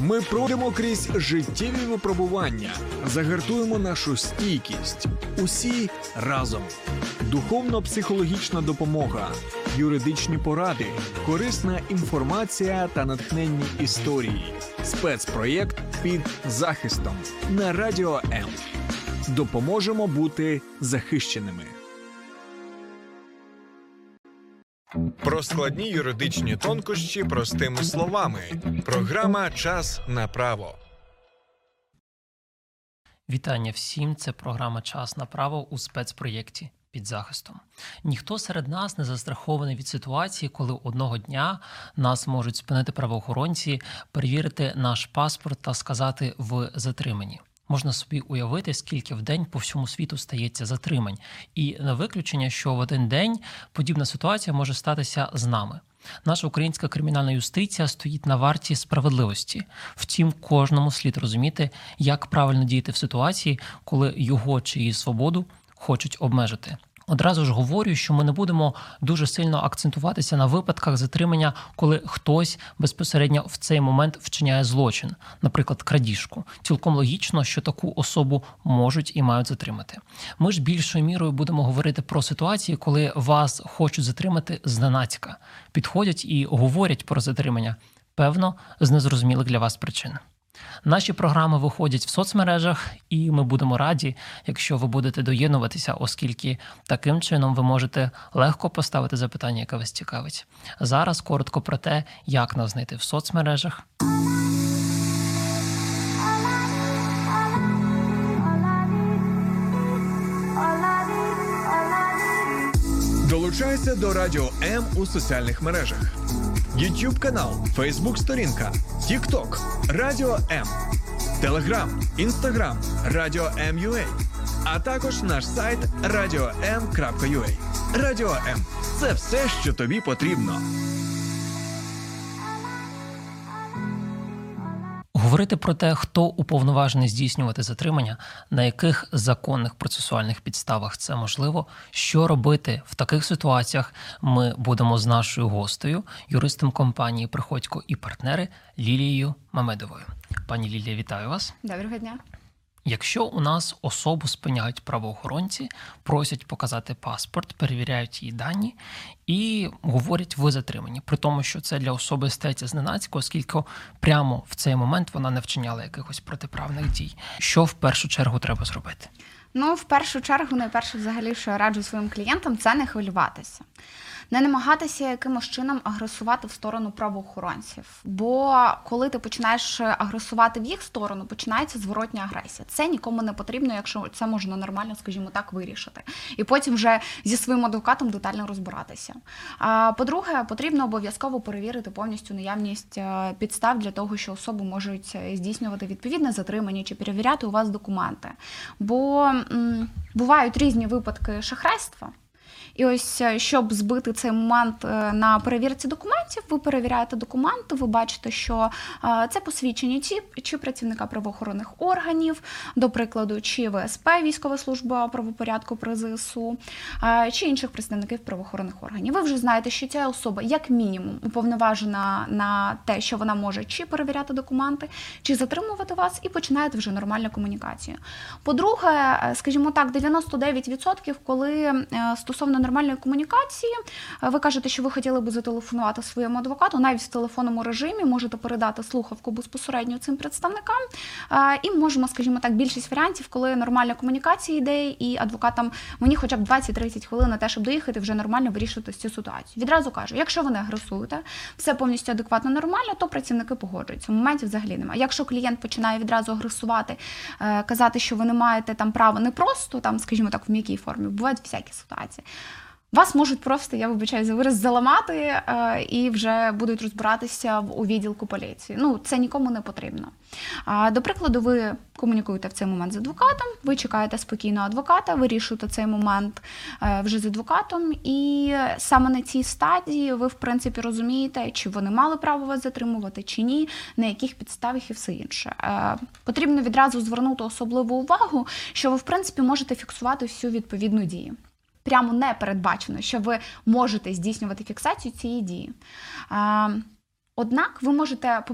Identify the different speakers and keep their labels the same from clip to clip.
Speaker 1: Ми пройдемо крізь життєві випробування, загартуємо нашу стійкість. Усі разом. Духовно-психологічна допомога, юридичні поради, корисна інформація та натхненні історії. Спецпроєкт «Під захистом» на Радіо М. Допоможемо бути захищеними. Про складні юридичні тонкощі простими словами. Програма «Час на право».
Speaker 2: Вітання всім, це програма «Час на право» у спецпроєкті «Під захистом». Ніхто серед нас не застрахований від ситуації, коли одного дня нас можуть спинити правоохоронці, перевірити наш паспорт та сказати «в затриманні». Можна собі уявити, скільки в день по всьому світу стається затримань. І не виключення, що в один день подібна ситуація може статися з нами. Наша українська кримінальна юстиція стоїть на варті справедливості. Втім, кожному слід розуміти, як правильно діяти в ситуації, коли його чи її свободу хочуть обмежити. Одразу ж говорю, що ми не будемо дуже сильно акцентуватися на випадках затримання, коли хтось безпосередньо в цей момент вчиняє злочин, наприклад, крадіжку. Цілком логічно, що таку особу можуть і мають затримати. Ми ж більшою мірою будемо говорити про ситуації, коли вас хочуть затримати зненацька. Підходять і говорять про затримання, певно, з незрозумілих для вас причин. Наші програми виходять в соцмережах, і ми будемо раді, якщо ви будете доєднуватися, оскільки таким чином ви можете легко поставити запитання, яке вас цікавить. Зараз коротко про те, як нас знайти в соцмережах.
Speaker 1: Долучайся до Радіо М у соціальних мережах. YouTube канал, Facebook сторінка, TikTok, Радіо М, Telegram, Instagram, Радіо М.UA, а також наш сайт radio.m.ua. Радіо М – це все, що тобі потрібно.
Speaker 2: Говорити про те, хто уповноважений здійснювати затримання, на яких законних процесуальних підставах це можливо, що робити в таких ситуаціях, ми будемо з нашою гостею, юристом компанії «Приходько і партнери» Лілією Мамедовою. Пані Лілія, вітаю вас.
Speaker 3: Доброго дня.
Speaker 2: Якщо у нас особу спиняють правоохоронці, просять показати паспорт, перевіряють її дані і говорять «ви затримані», при тому, що це для особи стається зненацька, оскільки прямо в цей момент вона не вчиняла якихось протиправних дій. Що в першу чергу треба зробити?
Speaker 3: В першу чергу, найперше взагалі, що я раджу своїм клієнтам, це не хвилюватися. Не намагатися якимось чином агресувати в сторону правоохоронців. Бо коли ти починаєш агресувати в їх сторону, починається зворотня агресія. Це нікому не потрібно, якщо це можна нормально, скажімо так, вирішити. І потім вже зі своїм адвокатом детально розбиратися. По-друге, потрібно обов'язково перевірити повністю наявність підстав для того, що особи можуть здійснювати відповідне затримання чи перевіряти у вас документи. Бо бувають різні випадки шахрайства. І ось, щоб збити цей момент на перевірці документів, ви перевіряєте документи, ви бачите, що це посвідчення чи працівника правоохоронних органів, до прикладу, чи ВСП, Військова служба правопорядку при ЗСУ, чи інших представників правоохоронних органів. Ви вже знаєте, що ця особа, як мінімум, уповноважена на те, що вона може чи перевіряти документи, чи затримувати вас, і починаєте вже нормальну комунікацію. По-друге, скажімо так, 99%, коли стосовно нормальної комунікації, ви кажете, що ви хотіли би зателефонувати своєму адвокату, навіть в телефонному режимі можете передати слухавку безпосередньо цим представникам, і можемо, скажімо так, більшість варіантів, коли нормальна комунікація йде, і адвокатам мені хоча б 20-30 хвилин на те, щоб доїхати, вже нормально вирішити цю ситуацію. Відразу кажу, якщо ви не агресуєте, все повністю адекватно, нормально, то працівники погоджуються. В моменті взагалі немає. Якщо клієнт починає відразу агресувати, казати, що ви не маєте там права не просто, там, скажімо так, в м'якій формі, бувають всякі ситуації. Вас можуть просто, я вибачаю за вираз, заламати і вже будуть розбиратися у відділку поліції. Це нікому не потрібно. До прикладу, ви комунікуєте в цей момент з адвокатом, ви чекаєте спокійно адвоката, вирішуєте цей момент вже з адвокатом, і саме на цій стадії ви, в принципі, розумієте, чи вони мали право вас затримувати, чи ні, на яких підставах і все інше. Потрібно відразу звернути особливу увагу, що ви, в принципі, можете фіксувати всю відповідну дію. Прямо не передбачено, що ви можете здійснювати фіксацію цієї дії. Однак ви можете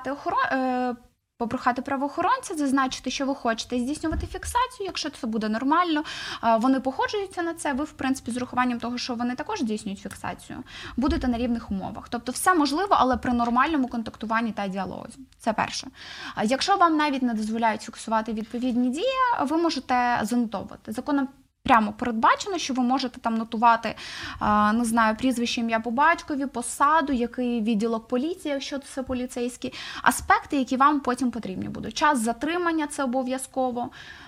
Speaker 3: попрохати правоохоронця, зазначити, що ви хочете здійснювати фіксацію, якщо це буде нормально, вони погоджуються на це, ви, в принципі, з урахуванням того, що вони також здійснюють фіксацію, будете на рівних умовах. Тобто все можливо, але при нормальному контактуванні та діалозі. Це перше. Якщо вам навіть не дозволяють фіксувати відповідні дії, ви можете занотовувати. Законом прямо передбачено, що ви можете там нотувати, не знаю, прізвище, ім'я по батькові, посаду, який відділок поліції, якщо це поліцейський, аспекти, які вам потім потрібні будуть. Час затримання – це обов'язково,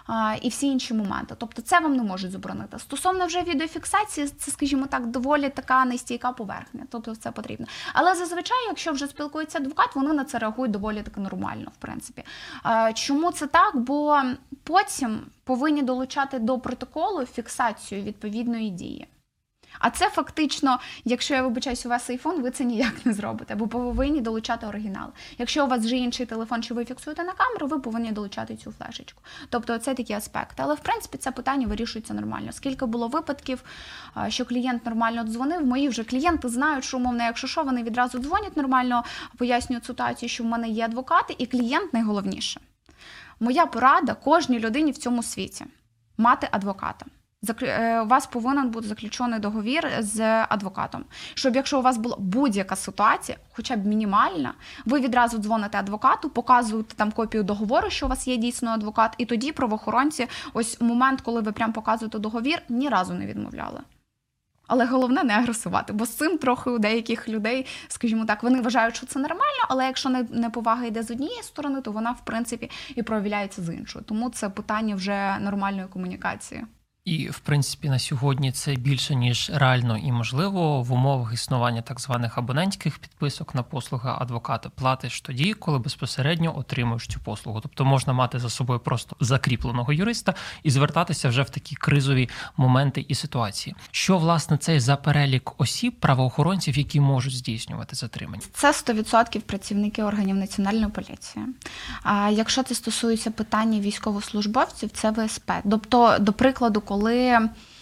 Speaker 3: і всі інші моменти. Тобто це вам не можуть заборонити. Стосовно вже відеофіксації, це, скажімо так, доволі така нестійка поверхня, тобто це потрібно. Але зазвичай, якщо вже спілкується адвокат, вони на це реагують доволі таки нормально, в принципі. Чому це так? Бо потім повинні долучати до протоколу фіксацію відповідної дії. А це фактично, якщо я вибачаюсь, у вас айфон, ви це ніяк не зробите, бо повинні долучати оригінал. Якщо у вас вже інший телефон, що ви фіксуєте на камеру, ви повинні долучати цю флешечку. Тобто це такі аспекти. Але, в принципі, це питання вирішується нормально. Скільки було випадків, що клієнт нормально дзвонив, мої вже клієнти знають, що, умовно, якщо що, вони відразу дзвонять нормально, пояснюють ситуацію, що в мене є адвокати, і клієнт найголовніше. Моя порада кожній людині в цьому світі – мати адвоката. У вас повинен бути заключений договір з адвокатом. Щоб якщо у вас була будь-яка ситуація, хоча б мінімальна, ви відразу дзвоните адвокату, показуєте там копію договору, що у вас є дійсно адвокат, і тоді правоохоронці, ось момент, коли ви прям показуєте договір, ні разу не відмовляли. Але головне не агресувати, бо з цим трохи у деяких людей, скажімо так, вони вважають, що це нормально, але якщо неповага йде з однієї сторони, то вона, в принципі, і проявляється з іншої. Тому це питання вже нормальної комунікації.
Speaker 2: І, в принципі, на сьогодні це більше, ніж реально і можливо в умовах існування так званих абонентських підписок на послуги адвоката. Платиш тоді, коли безпосередньо отримуєш цю послугу. Тобто можна мати за собою просто закріпленого юриста і звертатися вже в такі кризові моменти і ситуації. Що, власне, це за перелік осіб, правоохоронців, які можуть здійснювати затримання?
Speaker 3: Це 100% працівники органів Національної поліції. А якщо це стосується питання військовослужбовців, це ВСП. Тобто, до прикладу, коли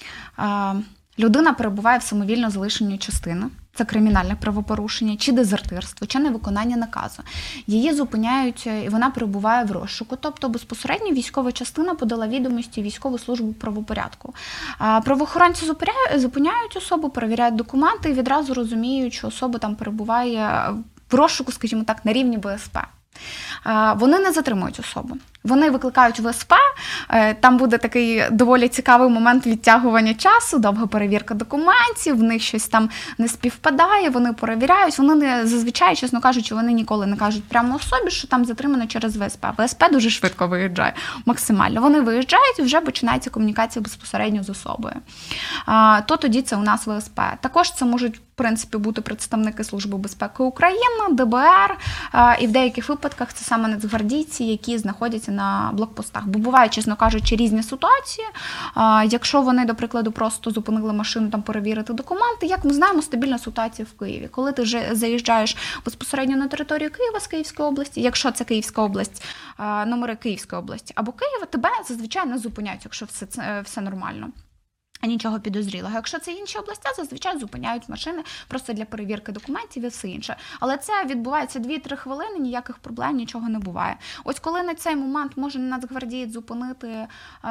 Speaker 3: людина перебуває в самовільно залишеній частині, це кримінальне правопорушення, чи дезертирство, чи невиконання наказу. Її зупиняють, і вона перебуває в розшуку. Тобто безпосередньо військова частина подала відомості в військову службу правопорядку. Правоохоронці зупиняють особу, перевіряють документи і відразу розуміють, що особа там перебуває в розшуку, скажімо так, на рівні ВСП. Вони не затримують особу. Вони викликають ВСП, там буде такий доволі цікавий момент відтягування часу, довга перевірка документів, в них щось там не співпадає, вони перевіряють, вони не, зазвичай, чесно кажучи, вони ніколи не кажуть прямо особі, що там затримано через ВСП. ВСП дуже швидко виїжджає, максимально. Вони виїжджають і вже починається комунікація безпосередньо з особою. То тоді це у нас ВСП. Також це можуть, в принципі, бути представники Служби безпеки України, ДБР, і в деяких випадках це саме нацгвардійці, які знаходяться на блокпостах. Бо бувають, чесно кажучи, різні ситуації. Якщо вони, до прикладу, просто зупинили машину там перевірити документи, як ми знаємо, стабільна ситуація в Києві. Коли ти вже заїжджаєш безпосередньо на територію Києва з Київської області, якщо це Київська область, номери Київської області або Києва, тебе зазвичай не зупиняють, якщо все нормально. Нічого підозрілого. Якщо це інші області, зазвичай зупиняють машини просто для перевірки документів і все інше. Але це відбувається 2-3 хвилини, ніяких проблем, нічого не буває. Ось коли на цей момент може нацгвардієць зупинити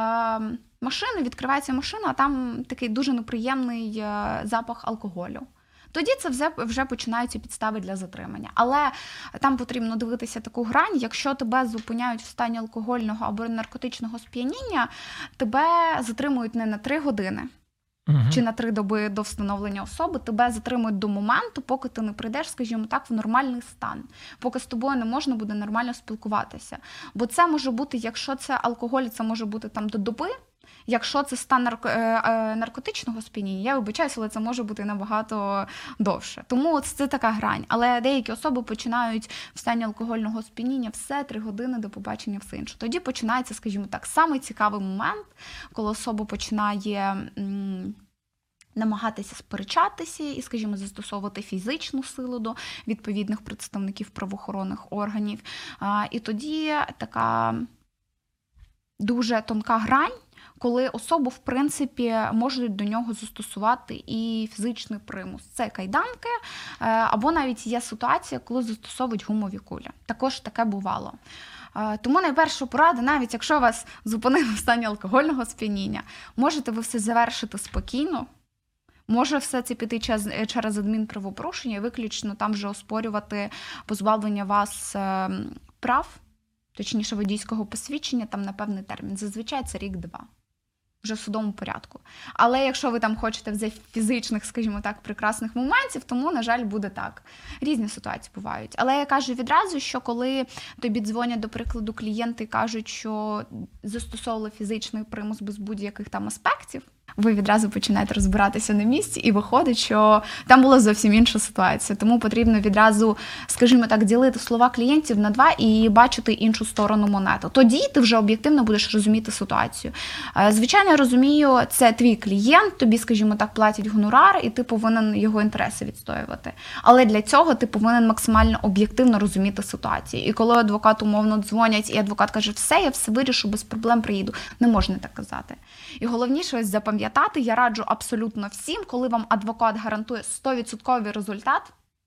Speaker 3: машину, відкривається машина, а там такий дуже неприємний запах алкоголю. Тоді це вже починаються підстави для затримання. Але там потрібно дивитися таку грань, якщо тебе зупиняють в стані алкогольного або наркотичного сп'яніння, тебе затримують не на 3 години, чи на 3 доби до встановлення особи, тебе затримують до моменту, поки ти не прийдеш, скажімо так, в нормальний стан, поки з тобою не можна буде нормально спілкуватися. Бо це може бути, якщо це алкоголь, це може бути там до доби. Якщо це стан наркотичного сп'яніння, я вибачаюся, але це може бути набагато довше. Тому це така грань. Але деякі особи починають в стані алкогольного сп'яніння все 3 години до побачення, все інше. Тоді починається, скажімо так, самий цікавий момент, коли особа починає намагатися сперечатися і, скажімо, застосовувати фізичну силу до відповідних представників правоохоронних органів. І тоді така дуже тонка грань, коли особу, в принципі, можуть до нього застосувати і фізичний примус. Це кайданки, або навіть є ситуація, коли застосовують гумові кулі. Також таке бувало. Тому найперша порада, навіть якщо вас зупинили в стані алкогольного сп'яніння, можете ви все завершити спокійно, може все це піти через адмінправопорушення і виключно там вже оспорювати позбавлення вас прав, точніше водійського посвідчення, там на певний термін. Зазвичай це рік-два. Вже в судовому порядку. Але якщо ви там хочете взяти фізичних, скажімо так, прекрасних моментів, тому, на жаль, буде так. Різні ситуації бувають. Але я кажу відразу, що коли тобі дзвонять, до прикладу, клієнти і кажуть, що застосовували фізичний примус без будь-яких там аспектів, ви відразу починаєте розбиратися на місці, і виходить, що там була зовсім інша ситуація. Тому потрібно відразу, скажімо так, ділити слова клієнтів на два і бачити іншу сторону монети. Тоді ти вже об'єктивно будеш розуміти ситуацію. Звичайно, я розумію, це твій клієнт, тобі, скажімо так, платять гонорар, і ти повинен його інтереси відстоювати. Але для цього ти повинен максимально об'єктивно розуміти ситуацію. І коли адвокат умовно дзвонять, і адвокат каже, все, я все вирішу, без проблем приїду. Не можна так казати. І головніше ось запам'ятати, я раджу абсолютно всім, коли вам адвокат гарантує 100% результат,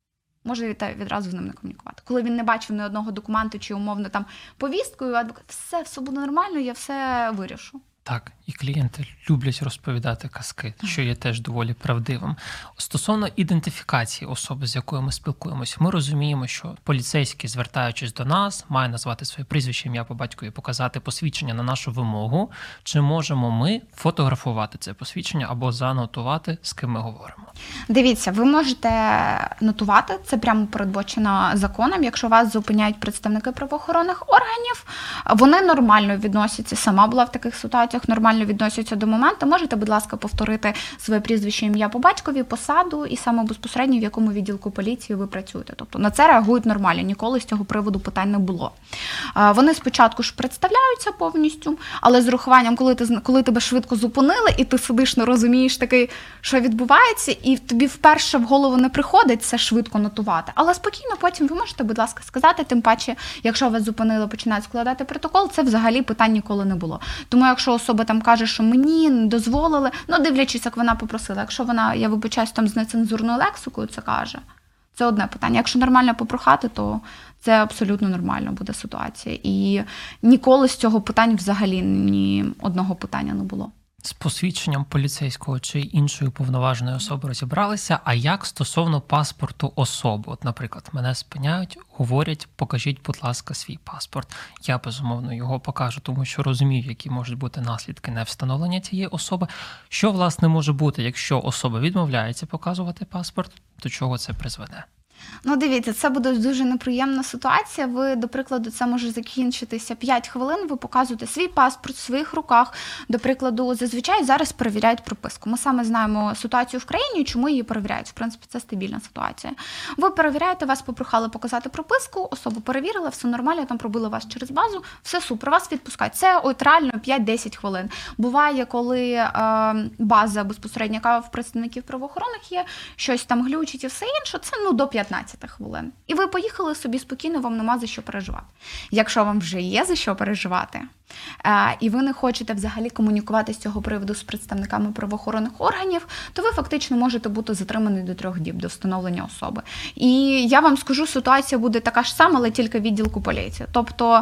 Speaker 3: можете відразу з ним не комунікувати. Коли він не бачив ні одного документу чи умовно там повісткою, адвокат, все буде нормально, я все вирішу.
Speaker 2: Так, і клієнти люблять розповідати казки, що є теж доволі правдивим. Стосовно ідентифікації особи, з якою ми спілкуємося, ми розуміємо, що поліцейський, звертаючись до нас, має назвати своє прізвище, ім'я по батькові, показати посвідчення на нашу вимогу. Чи можемо ми фотографувати це посвідчення або занотувати, з ким ми говоримо?
Speaker 3: Дивіться, ви можете нотувати, це прямо передбачено законом. Якщо вас зупиняють представники правоохоронних органів, вони нормально відносяться, сама була в таких ситуаціях, нормально відносяться до моменту. Можете, будь ласка, повторити своє прізвище, ім'я по батькові, посаду і саме безпосередньо в якому відділку поліції ви працюєте. Тобто на це реагують нормально, ніколи з цього приводу питань не було. Вони спочатку ж представляються повністю, але з урахуванням, коли тебе швидко зупинили і ти сидиш, не розумієш такий, що відбувається, і тобі вперше в голову не приходить це швидко нотувати. Але спокійно потім ви можете, будь ласка, сказати, тим паче, якщо вас зупинили, починають складати протокол, це взагалі питань ніколи не було. Тому якщо особа там каже, що мені не дозволили, дивлячись, як вона попросила, якщо вона, я вибачаюсь, там з нецензурною лексикою це каже, це одне питання. Якщо нормально попрохати, то це абсолютно нормально буде ситуація. І ніколи з цього питань взагалі ні одного питання не було.
Speaker 2: З посвідченням поліцейського чи іншої уповноваженої особи розібралися, а як стосовно паспорту особи? От, наприклад, мене спиняють, говорять, покажіть, будь ласка, свій паспорт. Я, безумовно, його покажу, тому що розумію, які можуть бути наслідки невстановлення цієї особи. Що, власне, може бути, якщо особа відмовляється показувати паспорт, до чого це призведе?
Speaker 3: Дивіться, це буде дуже неприємна ситуація. Ви, до прикладу, це може закінчитися 5 хвилин, ви показуєте свій паспорт в своїх руках. До прикладу, зазвичай зараз перевіряють прописку. Ми саме знаємо ситуацію в країні, чому її перевіряють. В принципі, це стабільна ситуація. Ви перевіряєте, вас попрохали показати прописку, особу перевірила, все нормально, там пробили вас через базу, все супер, вас відпускають. Це реально 5-10 хвилин. Буває, коли база безпосередньо, яка в представників правоохоронних є, щось там глючить і все інше, це до 15 хвилин. І ви поїхали собі спокійно, вам нема за що переживати. Якщо вам вже є за що переживати, і ви не хочете взагалі комунікувати з цього приводу з представниками правоохоронних органів, то ви фактично можете бути затримані до 3 діб до встановлення особи. І я вам скажу, ситуація буде така ж сама, але тільки в відділку поліції. Тобто,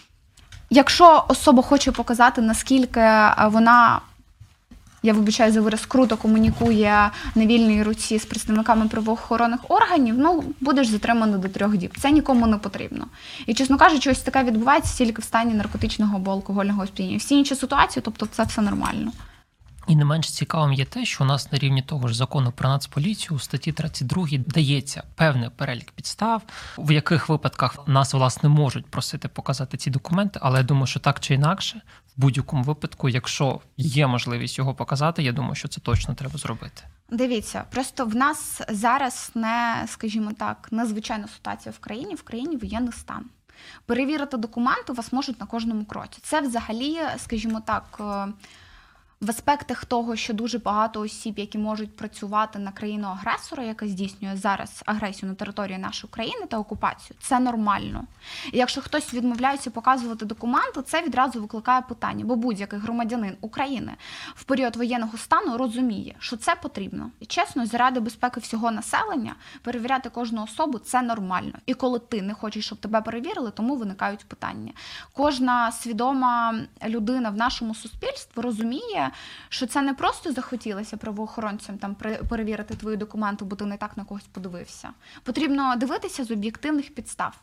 Speaker 3: якщо особа хоче показати, наскільки вона, я вибачаю за вираз, круто комунікує на вільній руці з представниками правоохоронних органів, будеш затриманий до 3 діб. Це нікому не потрібно. І, чесно кажучи, ось таке відбувається тільки в стані наркотичного або алкогольного сп'яніння. Всі інші ситуації, тобто це все нормально.
Speaker 2: І не менш цікавим є те, що у нас на рівні того ж закону про Нацполіцію у статті 32 дається певний перелік підстав, в яких випадках нас, власне, можуть просити показати ці документи, але я думаю, що так чи інакше, в будь-якому випадку, якщо є можливість його показати, я думаю, що це точно треба зробити.
Speaker 3: Дивіться, просто в нас зараз скажімо так, незвичайна ситуація в країні воєнний стан. Перевірити документи вас можуть на кожному кроці. Це взагалі, скажімо так, В аспектах того, що дуже багато осіб, які можуть працювати на країну-агресора, яка здійснює зараз агресію на території нашої країни та окупацію, це нормально. І якщо хтось відмовляється показувати документи, це відразу викликає питання, бо будь-який громадянин України в період воєнного стану розуміє, що це потрібно. І чесно, заради безпеки всього населення перевіряти кожну особу – це нормально. І коли ти не хочеш, щоб тебе перевірили, тому виникають питання. Кожна свідома людина в нашому суспільстві розуміє, що це не просто захотілося правоохоронцям там перевірити твої документи, бо ти не так на когось подивився. Потрібно дивитися з об'єктивних підстав.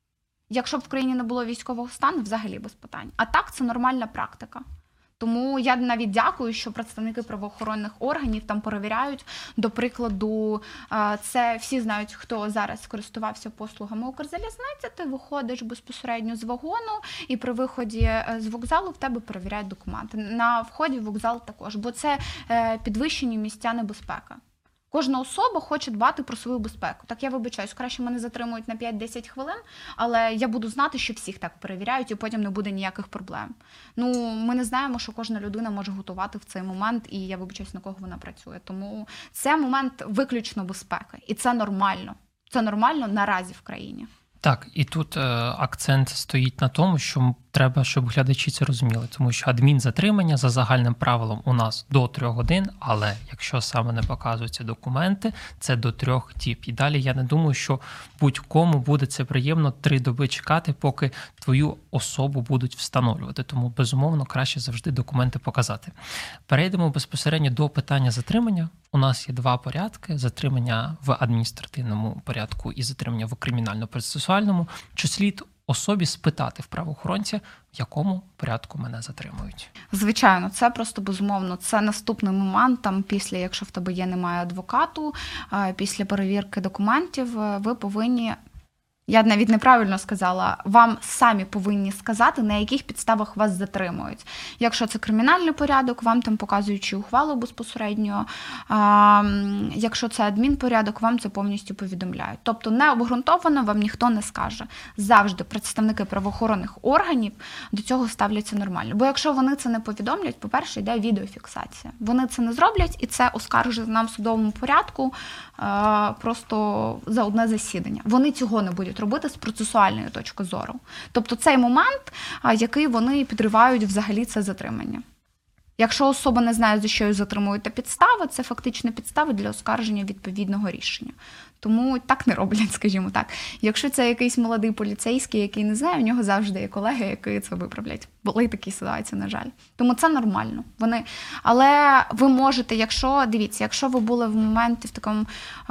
Speaker 3: Якщо б в країні не було військового стану, взагалі без питань. А так, це нормальна практика. Тому я навіть дякую, що представники правоохоронних органів там перевіряють. До прикладу, це всі знають, хто зараз користувався послугами Укрзалізниці. Ти виходиш безпосередньо з вагону і при виході з вокзалу в тебе перевіряють документи. На вході в вокзал також, бо це підвищені місця небезпеки. Кожна особа хоче дбати про свою безпеку. Так, я вибачаюсь, краще мене затримують на 5-10 хвилин, але я буду знати, що всіх так перевіряють і потім не буде ніяких проблем. Ми не знаємо, що кожна людина може готувати в цей момент, і я вибачаюсь, на кого вона працює. Тому це момент виключно безпеки. І це нормально. Це нормально наразі в країні.
Speaker 2: Так, і тут акцент стоїть на тому, що треба, щоб глядачі це розуміли, тому що адмінзатримання за загальним правилом у нас до 3 годин, але якщо саме не показуються документи, це до 3 діб. І далі я не думаю, що будь-кому буде це приємно 3 доби чекати, поки твою особу будуть встановлювати. Тому, безумовно, краще завжди документи показати. Перейдемо безпосередньо до питання затримання. У нас є 2 порядки: затримання в адміністративному порядку і затримання в кримінально-процесуальному. Чи слід особі спитати в правоохоронця, в якому порядку мене затримують?
Speaker 3: Звичайно, це просто безумовно. Це наступний момент, там після, якщо в тебе немає адвокату, після перевірки документів, ви повинні, я навіть неправильно сказала, вам самі повинні сказати, на яких підставах вас затримують. Якщо це кримінальний порядок, вам там показуючи ухвалу безпосередньо. Якщо це адмінпорядок, вам це повністю повідомляють. Тобто необґрунтовано вам ніхто не скаже. Завжди представники правоохоронних органів до цього ставляться нормально. Бо якщо вони це не повідомлять, по-перше, йде відеофіксація. Вони це не зроблять, і це оскаржить нам в судовому порядку просто за одне засідання. Вони цього не будуть робити з процесуальної точки зору. Тобто цей момент, який вони підривають взагалі це затримання. Якщо особа не знає, за що її затримують та підстави, це фактично підстави для оскарження відповідного рішення. Тому так не роблять, скажімо так. Якщо це якийсь молодий поліцейський, який не знає, в нього завжди є колеги, які це виправлять. Були такі ситуації, на жаль. Тому це нормально. Але ви можете, якщо ви були в моменті в такому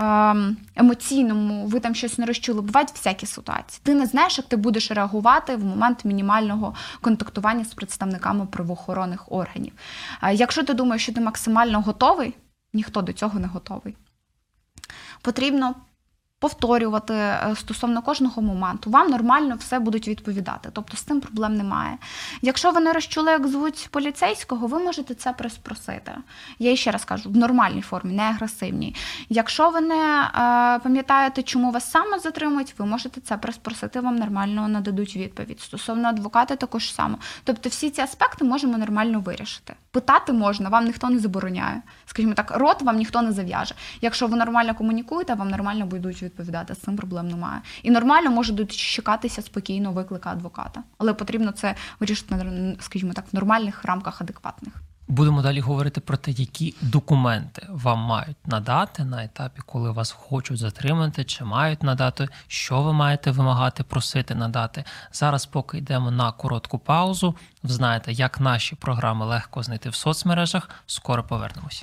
Speaker 3: емоційному, ви там щось не розчули, бувають всякі ситуації. Ти не знаєш, як ти будеш реагувати в момент мінімального контактування з представниками правоохоронних органів. Якщо ти думаєш, що ти максимально готовий, ніхто до цього не готовий. Потрібно повторювати стосовно кожного моменту. Вам нормально все будуть відповідати. Тобто з цим проблем немає. Якщо ви не розчули, як звуть поліцейського, ви можете це приспросити. Я ще раз кажу, в нормальній формі, не агресивній. Якщо ви не пам'ятаєте, чому вас саме затримують, ви можете це приспросити, вам нормально нададуть відповідь. Стосовно адвоката також само. Тобто всі ці аспекти можемо нормально вирішити. Питати можна, вам ніхто не забороняє. Скажімо так, рот вам ніхто не зав'яже. Якщо ви нормально комунікуєте, вам нормально будуть відповідати, з цим проблем немає. І нормально може дочекатися спокійно виклика адвоката. Але потрібно це вирішити, скажімо так, в нормальних рамках адекватних.
Speaker 2: Будемо далі говорити про те, які документи вам мають надати на етапі, коли вас хочуть затримати, чи мають надати, що ви маєте вимагати, просити надати. Зараз, поки йдемо на коротку паузу, ви знаєте, як наші програми легко знайти в соцмережах. Скоро повернемось.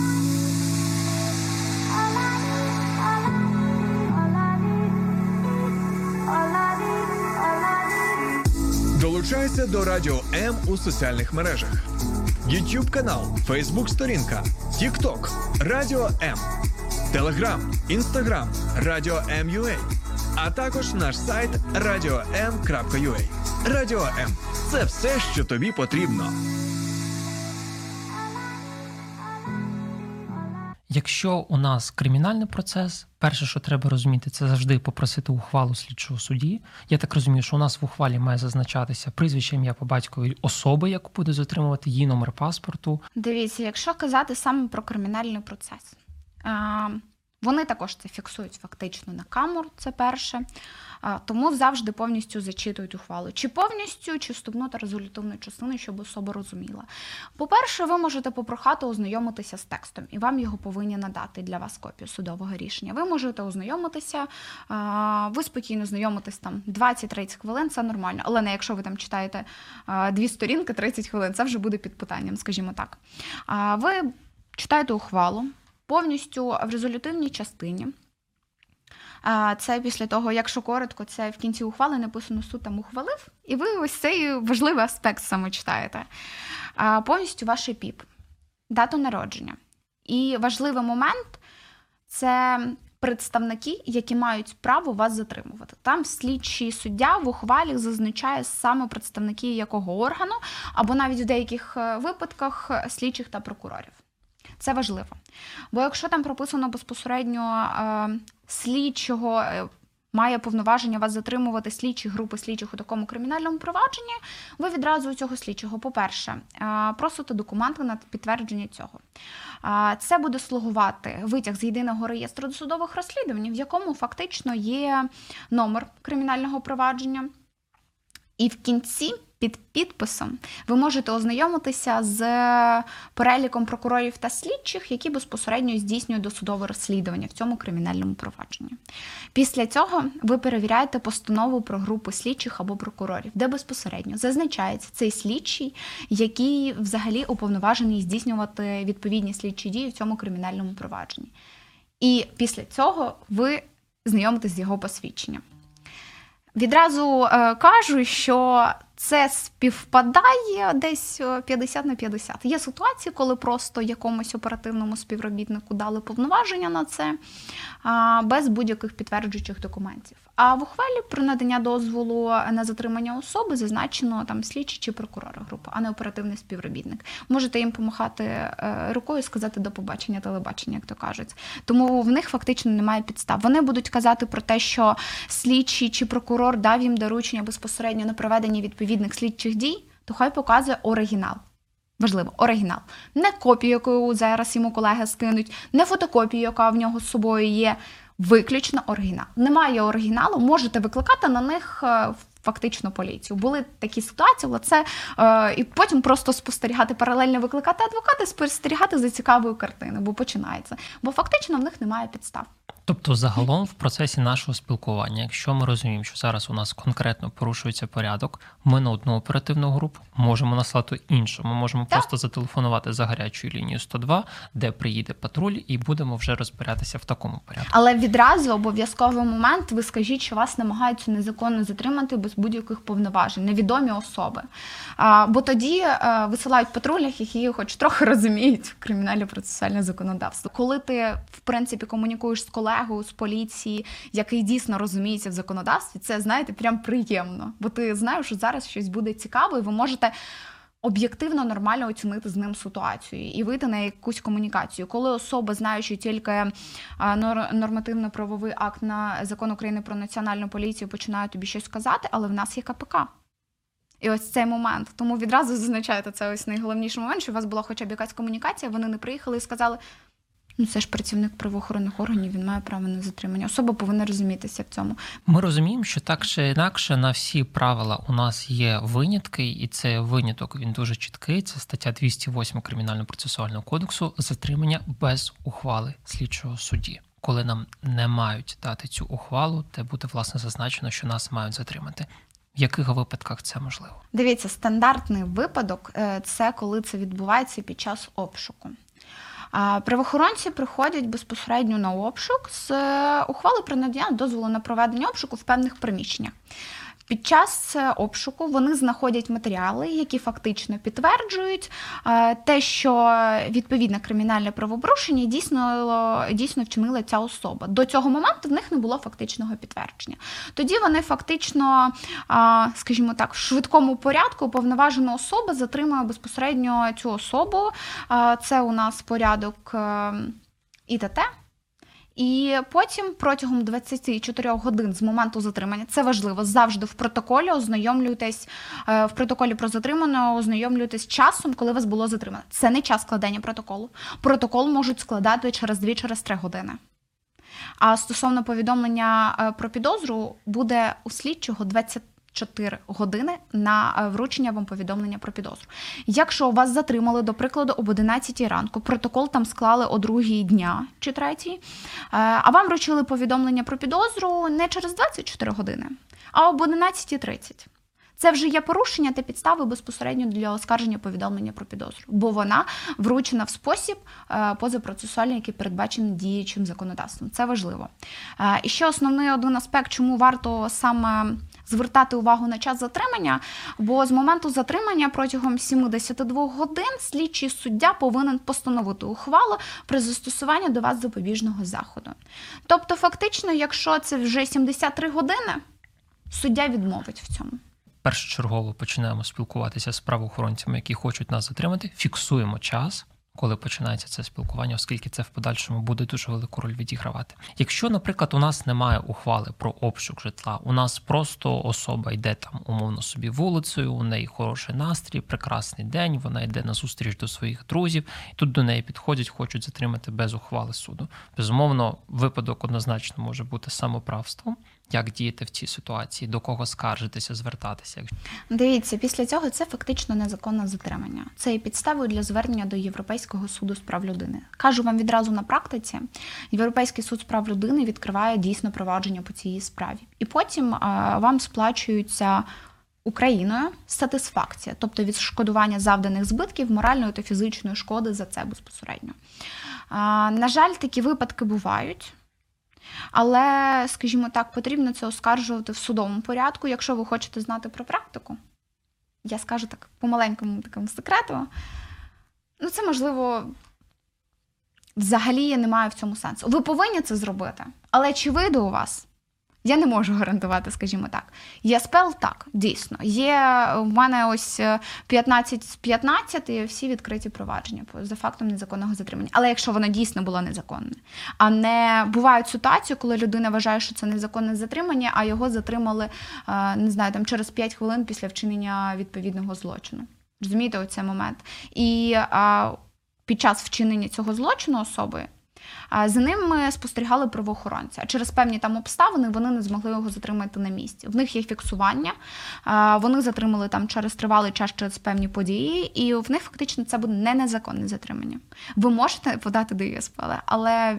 Speaker 1: Долучайся до Радіо М у соціальних мережах. YouTube канал, Facebook сторінка, TikTok, Радіо М, Telegram, Instagram, Радіо М.UA, а також наш сайт radio.m.ua. Радіо М – це все, що тобі потрібно.
Speaker 2: Якщо у нас кримінальний процес, перше, що треба розуміти, це завжди попросити ухвалу слідчого судді. Я так розумію, що у нас в ухвалі має зазначатися прізвище, ім'я по батькові особи, яку буде затримувати, її номер паспорту.
Speaker 3: Дивіться, якщо казати саме про кримінальний процес, вони також це фіксують фактично на камеру, це перше. Тому завжди повністю зачитують ухвалу. Чи повністю, чи вступну та резолютивну частину, щоб особа розуміла. По-перше, ви можете попрохати ознайомитися з текстом, і вам його повинні надати для вас копію судового рішення. Ви можете ознайомитися, ви спокійно знайомитесь там 20-30 хвилин, це нормально. Але не якщо ви там читаєте 2 сторінки, 30 хвилин, це вже буде під питанням, скажімо так. Ви читаєте ухвалу повністю в резолютивній частині. Це після того, якщо коротко, це в кінці ухвали написано «суд там ухвалив», і ви ось цей важливий аспект саме читаєте. Повністю ваш ПІП, дату народження. І важливий момент – це представники, які мають право вас затримувати. Там слідчий суддя в ухвалі зазначає саме представники якого органу, або навіть в деяких випадках слідчих та прокурорів. Це важливо. Бо якщо там прописано безпосередньо слідчого має повноваження вас затримувати слідчі групи слідчих у такому кримінальному провадженні, ви відразу у цього слідчого, по-перше, просите документи на підтвердження цього. Це буде слугувати витяг з єдиного реєстру досудових розслідувань, в якому фактично є номер кримінального провадження. І в кінці під підписом ви можете ознайомитися з переліком прокурорів та слідчих, які безпосередньо здійснюють досудове розслідування в цьому кримінальному провадженні. Після цього ви перевіряєте постанову про групу слідчих або прокурорів, де безпосередньо зазначається цей слідчий, який взагалі уповноважений здійснювати відповідні слідчі дії в цьому кримінальному провадженні. І після цього ви знайомитесь з його посвідченням. Відразу кажу, що це співпадає десь 50/50. Є ситуації, коли просто якомусь оперативному співробітнику дали повноваження на це, без будь-яких підтверджуючих документів. А в ухвалі про надання дозволу на затримання особи зазначено там слідчий чи прокурор групи, а не оперативний співробітник. Можете їм помахати рукою і сказати до побачення, телебачення, як то кажуть. Тому в них фактично немає підстав. Вони будуть казати про те, що слідчий чи прокурор дав їм доручення безпосередньо на проведення відповідних слідчих дій, то хай показує оригінал. Важливо, оригінал. Не копію, яку зараз йому колеги скинуть, не фотокопію, яка в нього з собою є, виключно оригінал. Немає оригіналу, можете викликати на них фактично поліцію. Були такі ситуації, але це і потім просто спостерігати, паралельно викликати адвоката, спостерігати за цікавою картиною, бо починається. Бо фактично в них немає підстав.
Speaker 2: Тобто загалом в процесі нашого спілкування, якщо ми розуміємо, що зараз у нас конкретно порушується порядок, ми на одну оперативну групу можемо наслати іншу. Ми можемо просто зателефонувати за гарячою лінією 102, де приїде патруль, і будемо вже розбиратися в такому порядку.
Speaker 3: Але відразу обов'язковий момент ви скажіть, що вас намагаються незаконно затримати без будь-яких повноважень, невідомі особи. Бо тоді висилають патрулях, які хоч трохи розуміють кримінальне процесуальне законодавство. Коли ти, в принципі, комунікуєш з колегою, з поліції, який дійсно розуміється в законодавстві, це, знаєте, прям приємно. Бо ти знаєш, що зараз щось буде цікаво, і ви можете об'єктивно, нормально оцінити з ним ситуацію і вийти на якусь комунікацію. Коли особа, знаючи тільки нормативно-правовий акт на Закон України про національну поліцію, починає тобі щось казати, але в нас є КПК. І ось цей момент. Тому відразу зазначаєте, це ось найголовніший момент, що у вас була хоча б якась комунікація, вони не приїхали і сказали: ну, це ж працівник правоохоронних органів, він має право на затримання. Особа повинна розумітися в цьому.
Speaker 2: Ми розуміємо, що так чи інакше на всі правила у нас є винятки, і це виняток, він дуже чіткий. Це стаття 208 Кримінально-процесуального кодексу – затримання без ухвали слідчого судді. Коли нам не мають дати цю ухвалу, те буде, власне, зазначено, що нас мають затримати. В яких випадках це можливо?
Speaker 3: Дивіться, стандартний випадок – це коли це відбувається під час обшуку. Правоохоронці приходять безпосередньо на обшук з ухвали про надання дозволу на проведення обшуку в певних приміщеннях. Під час обшуку вони знаходять матеріали, які фактично підтверджують те, що відповідне кримінальне правопорушення дійсно вчинила ця особа. До цього моменту в них не було фактичного підтвердження. Тоді вони фактично, скажімо так, в швидкому порядку уповноважена особа затримує безпосередньо цю особу. Це у нас порядок і т.т. І потім протягом 24 годин з моменту затримання, це важливо, завжди в протоколі ознайомлюйтесь, в протоколі про затриманого ознайомлюйтесь часом, коли вас було затримано. Це не час складання протоколу. Протокол можуть складати через 2-3 години. А стосовно повідомлення про підозру, буде у слідчого 24 години на вручення вам повідомлення про підозру. Якщо вас затримали, до прикладу, об 11 ранку, протокол там склали о 2 дня чи 3, а вам вручили повідомлення про підозру не через 24 години, а об 11:30. Це вже є порушення та підстави безпосередньо для оскарження повідомлення про підозру, бо вона вручена в спосіб позапроцесуальний, який передбачений діючим законодавством. Це важливо. І ще основний один аспект, чому варто саме звертати увагу на час затримання, бо з моменту затримання протягом 72 годин слідчий суддя повинен постановити ухвалу про застосування до вас запобіжного заходу. Тобто, фактично, якщо це вже 73 години, суддя відмовить в цьому.
Speaker 2: Першочергово починаємо спілкуватися з правоохоронцями, які хочуть нас затримати, фіксуємо час, коли починається це спілкування, оскільки це в подальшому буде дуже велику роль відігравати. Якщо, наприклад, у нас немає ухвали про обшук житла, у нас просто особа йде там умовно собі вулицею, у неї хороший настрій, прекрасний день, вона йде на зустріч до своїх друзів, і тут до неї підходять, хочуть затримати без ухвали суду. Безумовно, випадок однозначно може бути самоправством. Як діяти в цій ситуації, до кого скаржитися, звертатися?
Speaker 3: Дивіться, після цього це фактично незаконне затримання. Це є підставою для звернення до Європейського суду з прав людини. Кажу вам відразу на практиці, Європейський суд з прав людини відкриває дійсно провадження по цій справі. І потім вам сплачуються Україною сатисфакція, тобто відшкодування завданих збитків, моральної та фізичної шкоди за це безпосередньо. На жаль, такі випадки бувають. Але, скажімо так, потрібно це оскаржувати в судовому порядку. Якщо ви хочете знати про практику, я скажу так по маленькому такому секрету, це, можливо, взагалі не має в цьому сенсу. Ви повинні це зробити, але чи вийде у вас? Я не можу гарантувати, скажімо так. ЄСПЛ так, дійсно. Є в мене ось 15 з 15 і всі відкриті провадження за фактом незаконного затримання. Але якщо воно дійсно було незаконне. А не бувають ситуації, коли людина вважає, що це незаконне затримання, а його затримали, не знаю, там через 5 хвилин після вчинення відповідного злочину. Розумієте, оцей момент. І під час вчинення цього злочину особи за ним спостерігали правоохоронці. А через певні там обставини вони не змогли його затримати на місці. В них є фіксування, вони затримали там через тривалий час, через певні події, і в них фактично це буде не незаконне затримання. Ви можете подати до ЄСПЛ, але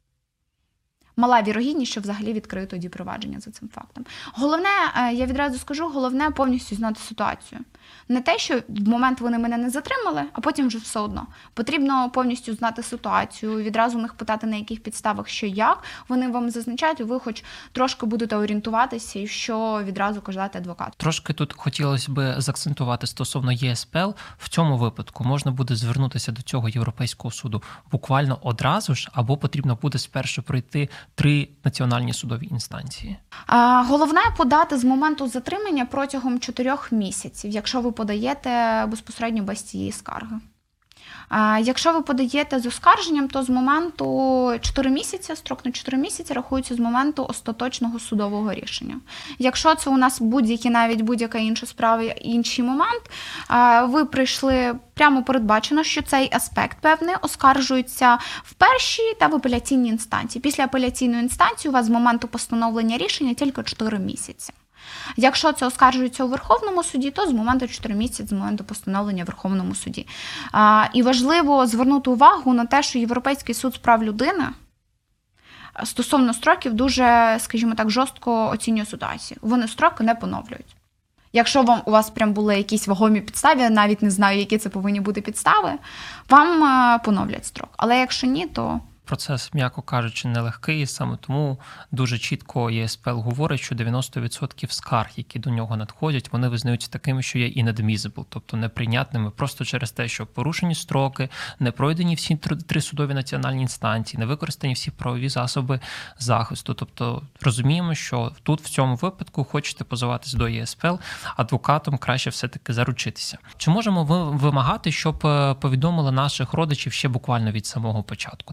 Speaker 3: мала вірогідність, що взагалі відкриють тоді провадження за цим фактом. Головне, я відразу скажу, головне повністю знати ситуацію. Не те, що в момент вони мене не затримали, а потім вже все одно. Потрібно повністю знати ситуацію, відразу у них питати, на яких підставах, що як. Вони вам зазначають, і ви хоч трошки будете орієнтуватися, і що відразу казати адвокату.
Speaker 2: Трошки тут хотілося б заакцентувати стосовно ЄСПЛ. В цьому випадку можна буде звернутися до цього Європейського суду буквально одразу ж, або потрібно буде спершу пройти 3 національні судові інстанції?
Speaker 3: Головне подати з моменту затримання протягом 4 місяців, якщо ви подаєте безпосередньо без цієї скарги. Якщо ви подаєте з оскарженням, то з моменту 4 місяці, строк на 4 місяці рахується з моменту остаточного судового рішення. Якщо це у нас будь-яка інша справа, інший момент, ви прийшли, прямо передбачено, що цей аспект певний оскаржується в першій та в апеляційній інстанції. Після апеляційної інстанції у вас з моменту постановлення рішення тільки 4 місяці. Якщо це оскаржується у Верховному суді, то з моменту 4 місяці, з моменту постановлення в Верховному суді. І важливо звернути увагу на те, що Європейський суд з прав людини стосовно строків дуже, скажімо так, жорстко оцінює ситуацію. Вони строки не поновлюють. Якщо у вас прям були якісь вагомі підстави, я навіть не знаю, які це повинні бути підстави, вам поновлять строк. Але якщо ні, то...
Speaker 2: Процес, м'яко кажучи, нелегкий, саме тому дуже чітко ЄСПЛ говорить, що 90% скарг, які до нього надходять, вони визнаються такими, що є inadmissible, тобто неприйнятними просто через те, що порушені строки, не пройдені всі 3 судові національні інстанції, не використані всі правові засоби захисту. Тобто розуміємо, що тут в цьому випадку хочете позиватись до ЄСПЛ, адвокатом краще все-таки заручитися. Чи можемо вимагати, щоб повідомили наших родичів ще буквально від самого початку, там на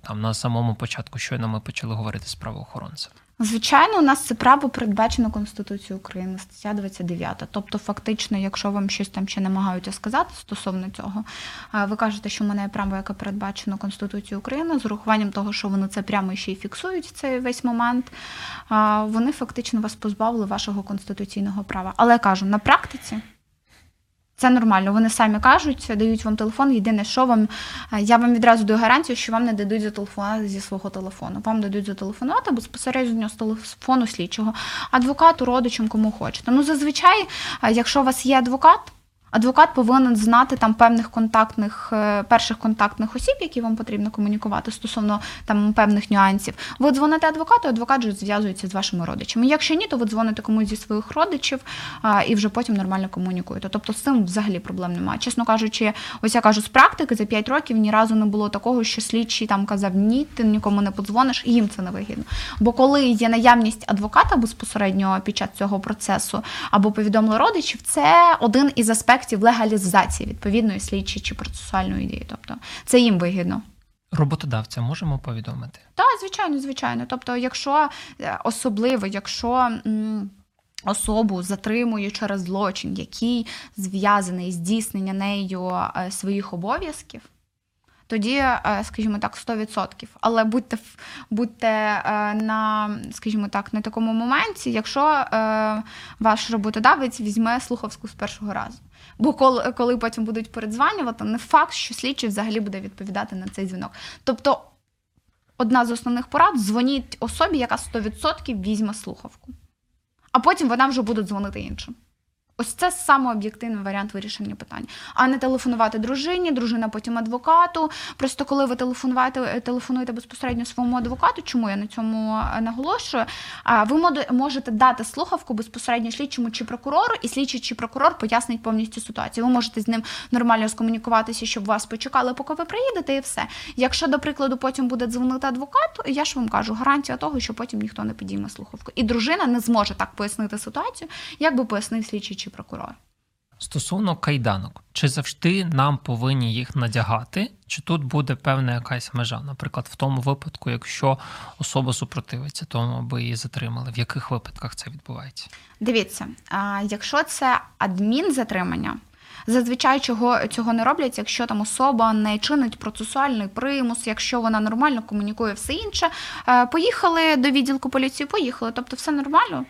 Speaker 2: самому початку, щойно ми почали говорити з правоохоронцем?
Speaker 3: Звичайно, у нас це право передбачено Конституцією України, стаття 29. Тобто, фактично, якщо вам щось там ще намагаються сказати стосовно цього, ви кажете, що в мене є право, яке передбачено Конституцією України, з урахуванням того, що вони це прямо ще й фіксують в цей весь момент, вони фактично вас позбавили вашого конституційного права. Але я кажу, на практиці це нормально. Вони самі кажуть, дають вам телефон. Єдине, що я вам відразу даю гарантію, що вам не дадуть зателефонувати зі свого телефону. Вам дадуть зателефонувати безпосередньо з телефону слідчого, адвокату, родичам, кому хочете. Ну, зазвичай, якщо у вас є адвокат повинен знати там перших контактних осіб, які вам потрібно комунікувати стосовно там певних нюансів. Ви дзвоните адвокату, адвокат же зв'язується з вашими родичами. Якщо ні, то ви дзвоните комусь зі своїх родичів і вже потім нормально комунікуєте. Тобто з цим взагалі проблем немає. Чесно кажучи, ось я кажу, з практики за 5 років ні разу не було такого, що слідчий там казав, ні, ти нікому не подзвониш, і їм це не вигідно. Бо коли є наявність адвоката безпосередньо під час цього процесу або повідомили родичів, це один із аспектів легалізації відповідної слідчої чи процесуальної дії. Тобто це їм вигідно.
Speaker 2: Роботодавця можемо повідомити?
Speaker 3: Так, звичайно. Тобто, якщо особу затримують через злочин, який зв'язаний з здійсненням нею своїх обов'язків, тоді, скажімо так, 100%. Але будьте на, скажімо так, на такому моменті, якщо ваш роботодавець візьме слухавку з першого разу. Бо коли потім будуть передзванювати, не факт, що слідчий взагалі буде відповідати на цей дзвінок. Тобто, одна з основних порад – дзвоніть особі, яка 100% візьме слухавку. А потім вона вже буде дзвонити іншим. Ось це саме об'єктивний варіант вирішення питань. А не телефонувати дружині, дружина потім адвокату. Просто коли ви телефонуєте безпосередньо своєму адвокату, чому я на цьому наголошую, ви можете дати слухавку безпосередньо слідчому чи прокурору, і слідчий чи прокурор пояснить повністю ситуацію. Ви можете з ним нормально скомунікуватися, щоб вас почекали, поки ви приїдете, і все. Якщо, до прикладу, потім буде дзвонити адвокат, я ж вам кажу, гарантія того, що потім ніхто не підійме слухавку. І дружина не зможе так пояснити ситуацію, як би пояснив слідчий чи прокурор.
Speaker 2: Стосовно кайданок, чи завжди нам повинні їх надягати, чи тут буде певна якась межа? Наприклад, в тому випадку, якщо особа супротивиться тому, аби її затримали, в яких випадках це відбувається?
Speaker 3: Дивіться, якщо це адмінзатримання, зазвичай цього не роблять, якщо там особа не чинить процесуальний примус, якщо вона нормально комунікує все інше. Поїхали до відділку поліції, поїхали, тобто все нормально.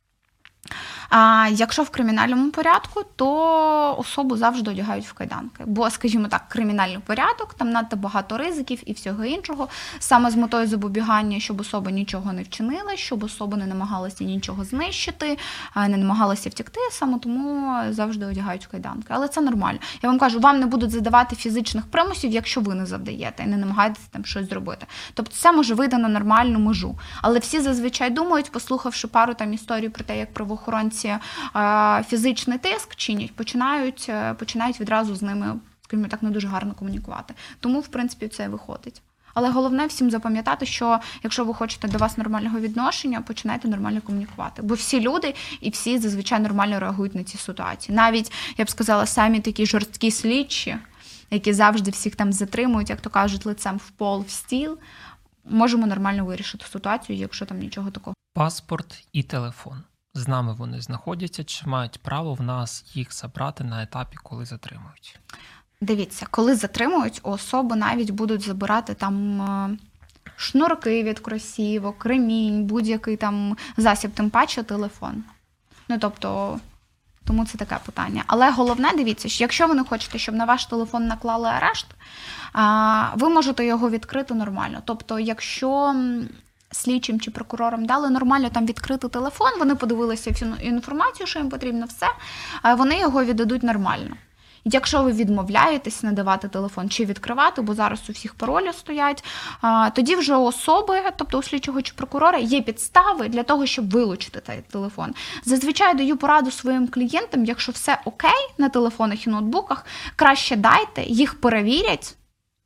Speaker 3: А якщо в кримінальному порядку, то особу завжди одягають в кайданки. Бо, скажімо так, кримінальний порядок, там надто багато ризиків і всього іншого, саме з метою запобігання, щоб особа нічого не вчинила, щоб особа не намагалася нічого знищити, не намагалася втекти, саме тому завжди одягають в кайданки. Але це нормально. Я вам кажу, вам не будуть задавати фізичних примусів, якщо ви не завдаєте і не намагаєтеся там щось зробити. Тобто це може вийти на нормальну межу. Але всі зазвичай думають, послухавши пару там історій про те, як правоохоронці фізичний тиск чинять, починають відразу з ними, скажімо так, не дуже гарно комунікувати. Тому, в принципі, це виходить. Але головне всім запам'ятати, що якщо ви хочете до вас нормального відношення, починайте нормально комунікувати. Бо всі люди і всі зазвичай нормально реагують на ці ситуації. Навіть, я б сказала, самі такі жорсткі слідчі, які завжди всіх там затримують, як то кажуть, лицем в пол, в стіл, можемо нормально вирішити ситуацію, якщо там нічого такого.
Speaker 2: Паспорт і телефон. З нами вони знаходяться, чи мають право в нас їх забрати на етапі, коли затримують?
Speaker 3: Дивіться, коли затримують, у особи навіть будуть забирати там шнурки від кросівок, ремінь, будь-який там засіб, тим паче телефон. Ну, тобто, тому це таке питання. Але головне, дивіться, що якщо ви не хочете, щоб на ваш телефон наклали арешт, ви можете його відкрити нормально. Тобто, якщо слідчим чи прокурорам дали нормально там відкрити телефон, вони подивилися всю інформацію, що їм потрібно, все, вони його віддадуть нормально. Якщо ви відмовляєтесь надавати телефон чи відкривати, бо зараз у всіх паролі стоять, тоді вже у особи, тобто у слідчого чи прокурора, є підстави для того, щоб вилучити цей телефон. Зазвичай даю пораду своїм клієнтам, якщо все окей на телефонах і ноутбуках, краще дайте, їх перевірять,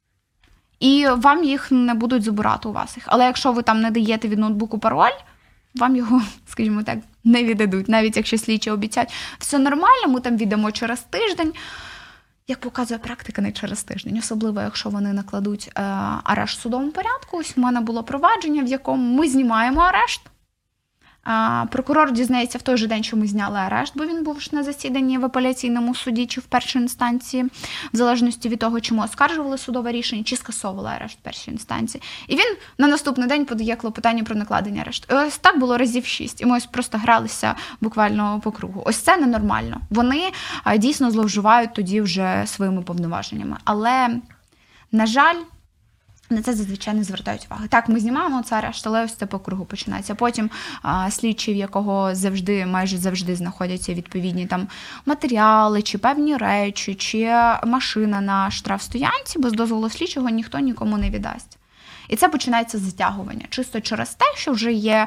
Speaker 3: і вам їх не будуть забирати у вас їх. Але якщо ви там не даєте від ноутбуку пароль, вам його, скажімо так, не віддадуть. Навіть якщо слідчі обіцяють, все нормально, ми там віддамо через тиждень. як показує практика, не через тиждень, особливо, якщо вони накладуть арешт в судовому порядку. Ось у мене було провадження, в якому ми знімаємо арешт. Прокурор дізнається в той же день, що ми зняли арешт, бо він був ж на засіданні в апеляційному суді чи в першій інстанції, в залежності від того, чи ми оскаржували судове рішення, чи скасовували арешт в першій інстанції. І він на наступний день подає клопотання про накладення арешту. І ось так було разів 6. І ми ось просто гралися буквально по кругу. Ось це ненормально. Вони дійсно зловживають тоді вже своїми повноваженнями. Але, на жаль, на це зазвичай не звертають уваги. Так, ми знімаємо це арешт, але ось це по кругу починається. Потім слідчий, в якого майже завжди знаходяться відповідні там матеріали, чи певні речі, чи машина на штрафстоянці, без дозволу слідчого ніхто нікому не віддасть. І це починається затягування. Чисто через те, що вже є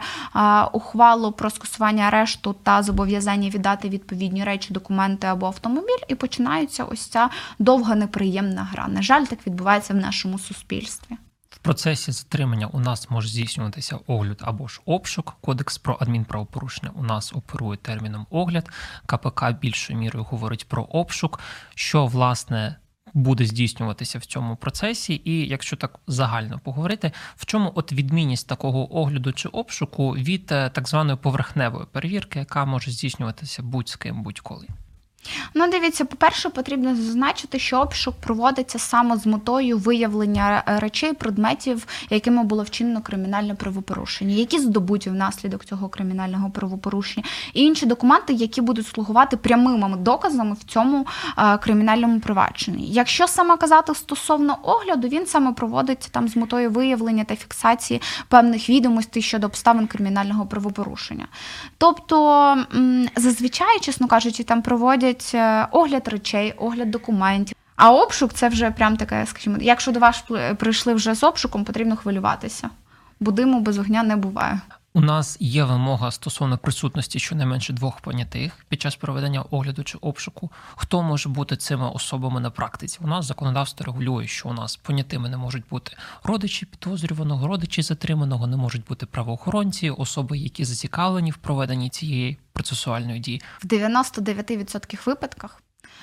Speaker 3: ухвалу про скасування арешту та зобов'язання віддати відповідні речі, документи або автомобіль, і починається ось ця довга неприємна гра. На жаль, так відбувається в нашому суспільстві.
Speaker 2: В процесі затримання у нас може здійснюватися огляд або ж обшук. Кодекс про адмінправопорушення у нас оперує терміном огляд. КПК більшою мірою говорить про обшук, що, власне, буде здійснюватися в цьому процесі, і якщо так загально поговорити, в чому от відмінність такого огляду чи обшуку від так званої поверхневої перевірки, яка може здійснюватися будь з ким, будь-коли?
Speaker 3: Ну, дивіться, по-перше, потрібно зазначити, що обшук проводиться саме з метою виявлення речей, предметів, якими було вчинено кримінальне правопорушення, які здобуті внаслідок цього кримінального правопорушення, і інші документи, які будуть слугувати прямими доказами в цьому кримінальному провадженні. Якщо саме казати стосовно огляду, він саме проводиться там з метою виявлення та фіксації певних відомостей щодо обставин кримінального правопорушення. Тобто, зазвичай, чесно кажучи, там проводять огляд речей, огляд документів. А обшук – це вже прям таке, скажімо, якщо до вас прийшли вже з обшуком, потрібно хвилюватися, бо диму без огня не буває.
Speaker 2: У нас є вимога стосовно присутності щонайменше 2 понятих під час проведення огляду чи обшуку. Хто може бути цими особами на практиці? У нас законодавство регулює, що у нас понятими не можуть бути родичі підозрюваного, родичі затриманого, не можуть бути правоохоронці, особи, які зацікавлені в проведенні цієї процесуальної дії.
Speaker 3: В 99% випадках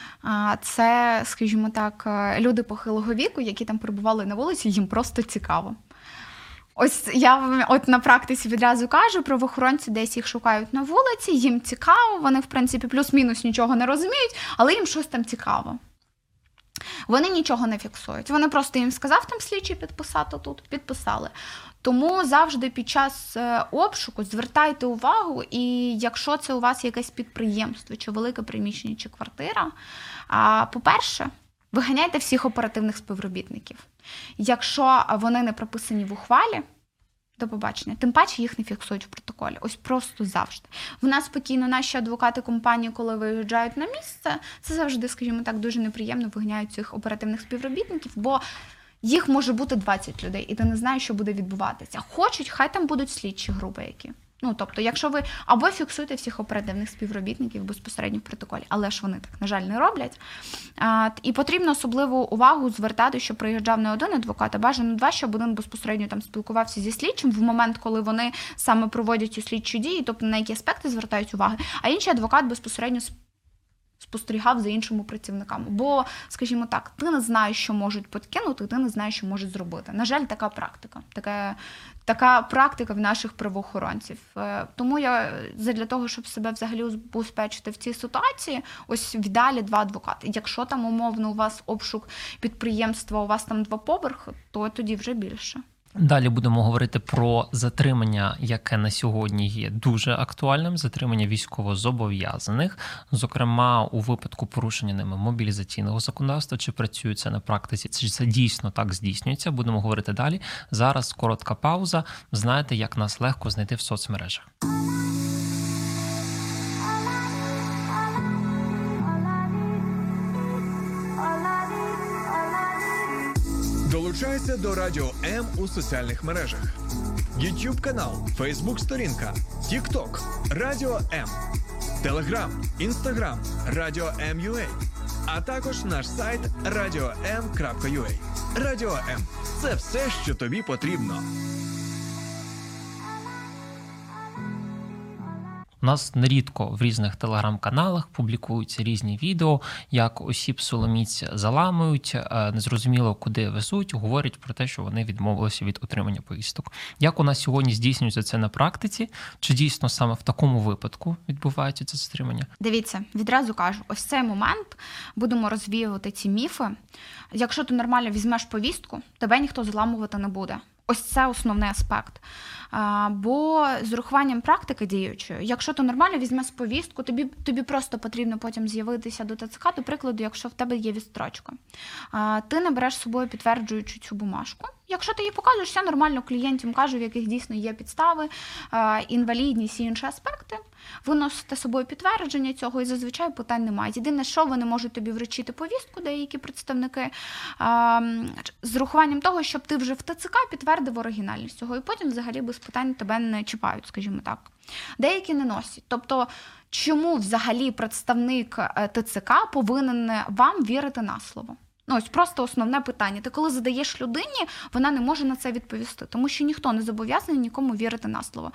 Speaker 3: це, скажімо так, люди похилого віку, які там перебували на вулиці, їм просто цікаво. Ось я на практиці відразу кажу, правоохоронці десь їх шукають на вулиці, їм цікаво, вони, в принципі, плюс-мінус нічого не розуміють, але їм щось там цікаво. Вони нічого не фіксують. Вони просто їм сказав там слідчий підписати тут, підписали. Тому завжди під час обшуку звертайте увагу, і якщо це у вас якесь підприємство, чи велике приміщення, чи квартира, по-перше, виганяйте всіх оперативних співробітників. Якщо вони не прописані в ухвалі, до побачення, тим паче їх не фіксують в протоколі. Ось просто завжди. В нас спокійно наші адвокати компанії, коли виїжджають на місце, це завжди, скажімо так, дуже неприємно виганяють цих оперативних співробітників, бо їх може бути 20 людей, і ти не знаєш, що буде відбуватися. Хочуть, хай там будуть слідчі групи які. Ну, тобто, якщо ви або фіксуєте всіх оперативних співробітників безпосередньо в протоколі, але ж вони так, на жаль, не роблять. І потрібно особливу увагу звертати, що приїжджав не один адвокат, а бажано 2, щоб один безпосередньо там спілкувався зі слідчим в момент, коли вони саме проводять цю слідчу дію, тобто на які аспекти звертають увагу, а інший адвокат безпосередньо спостерігав за іншими працівниками. Бо, скажімо так, ти не знаєш, що можуть підкинути, ти не знаєш, що можуть зробити. На жаль, така практика. Така практика в наших правоохоронців. Тому я для того, щоб себе взагалі убезпечити в цій ситуації, ось в ідеалі 2 адвокати. Якщо там умовно у вас обшук підприємства, у вас там 2 поверхи, то тоді вже більше.
Speaker 2: Далі будемо говорити про затримання, яке на сьогодні є дуже актуальним, затримання військовозобов'язаних, зокрема у випадку порушення ними мобілізаційного законодавства, чи працює це на практиці, чи це дійсно так здійснюється, будемо говорити далі. Зараз коротка пауза, знаєте, як нас легко знайти в соцмережах.
Speaker 1: Долучайся до Радіо М у соціальних мережах. YouTube канал, Facebook сторінка, TikTok, Радіо М, Telegram, Instagram, Радіо М.UA, а також наш сайт radio.m.ua. Радіо М – це все, що тобі потрібно.
Speaker 2: У нас нерідко в різних телеграм-каналах публікуються різні відео, як осіб силоміць заламують, незрозуміло куди везуть, говорять про те, що вони відмовилися від отримання повісток. Як у нас сьогодні здійснюється це на практиці? Чи дійсно саме в такому випадку відбувається це затримання?
Speaker 3: Дивіться, відразу кажу, ось цей момент, будемо розвіювати ці міфи. Якщо ти нормально візьмеш повістку, тебе ніхто заламувати не буде. Ось це основний аспект. Бо з урахуванням практики діючої, якщо ти нормально візьмеш повістку, тобі просто потрібно потім з'явитися до ТЦК, до прикладу, якщо в тебе є відстрочка. Ти не береш з собою підтверджуючу цю бумажку. Якщо ти її покажеш, все нормально, клієнтам кажу, в яких дійсно є підстави, інвалідність і інші аспекти, ви носите з собою підтвердження цього і зазвичай питань немає. Єдине, що вони можуть тобі вручити повістку, деякі представники, з урахуванням того, щоб ти вже в ТЦК підтвердив оригінальність цього, і потім взагалі без питань тебе не чіпають, скажімо так. Деякі не носять. Тобто, чому взагалі представник ТЦК повинен вам вірити на слово? Ось просто основне питання. Ти коли задаєш людині, вона не може на це відповісти, тому що ніхто не зобов'язаний нікому вірити на слово.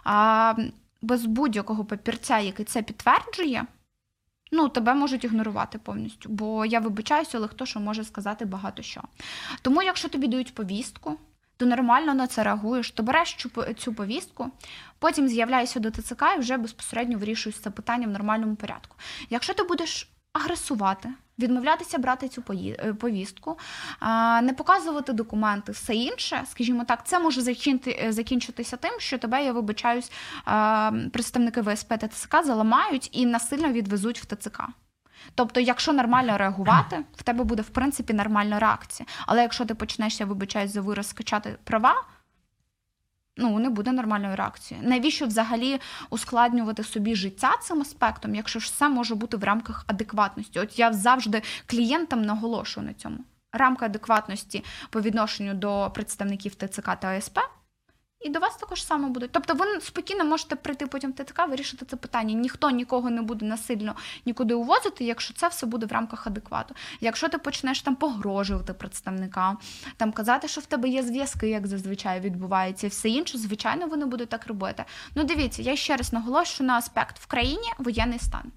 Speaker 3: Без будь-якого папірця, який це підтверджує, тебе можуть ігнорувати повністю. Бо я вибачаюся, але хто що може сказати багато що. Тому якщо тобі дають повістку, то нормально на це реагуєш, то береш цю повістку, потім з'являєшся до ТЦК і вже безпосередньо вирішуєш це питання в нормальному порядку. Якщо ти будеш агресувати, відмовлятися брати цю повістку, не показувати документи, все інше, скажімо так, це може закінчитися тим, що тебе, я вибачаюсь, представники ВСП та ТЦК заламають і насильно відвезуть в ТЦК. Тобто, якщо нормально реагувати, в тебе буде, в принципі, нормальна реакція. Але якщо ти почнеш, я вибачаюсь за вираз, скачати права, не буде нормальної реакції. Навіщо взагалі ускладнювати собі життя цим аспектом, якщо ж все може бути в рамках адекватності? От я завжди клієнтам наголошую на цьому. Рамка адекватності по відношенню до представників ТЦК та ОСП, і до вас також само буде. Тобто ви спокійно можете прийти потім в ТЦК, вирішити це питання. Ніхто нікого не буде насильно нікуди увозити, якщо це все буде в рамках адеквату. Якщо ти почнеш там погрожувати представникам, там казати, що в тебе є зв'язки, як зазвичай відбувається, і все інше, звичайно, вони будуть так робити. Дивіться, я ще раз наголошую на аспект. В країні воєнний стан.